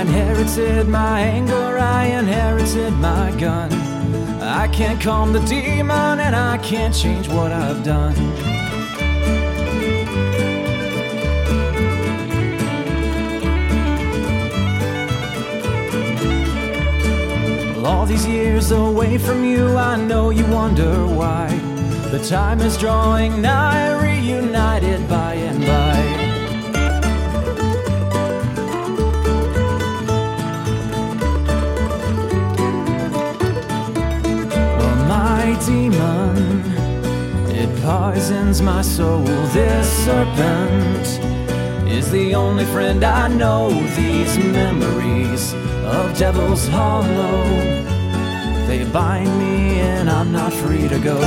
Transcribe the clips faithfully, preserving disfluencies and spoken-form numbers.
inherited my anger, I inherited my gun. I can't calm the demon and I can't change what I've done. Well, all these years away from you, I know you wonder why. The time is drawing nigh, reunited by and by. Demon, it poisons my soul. This serpent is the only friend I know. These memories of Devil's Hollow, they bind me and I'm not free to go.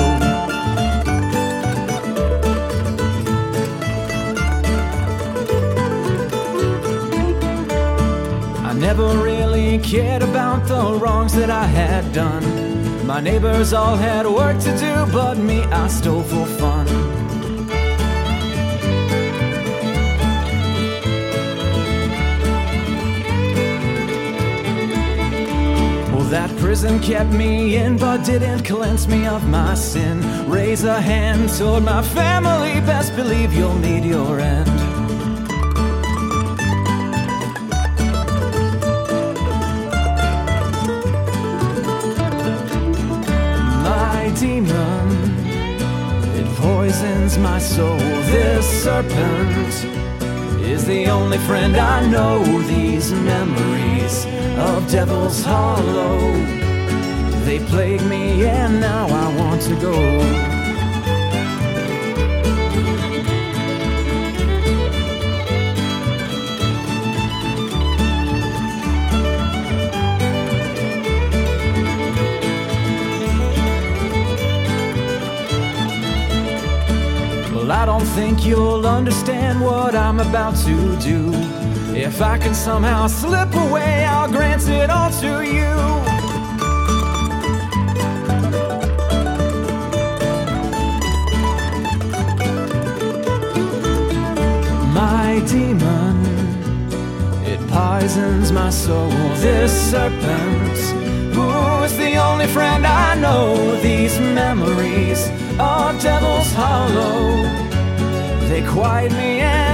I never really cared about the wrongs that I had done. My neighbors all had work to do, but me, I stole for fun. Well, that prison kept me in, but didn't cleanse me of my sin. Raise a hand toward my family, best believe you'll meet your end. Demon, it poisons my soul. This serpent is the only friend I know. These memories of Devil's Hollow, they plague me and now I want to go. I don't think you'll understand what I'm about to do. If I can somehow slip away, I'll grant it all to you. My demon, it poisons my soul. This serpent, who's the only friend I know. These memories of Devil's Hollow, they quiet me and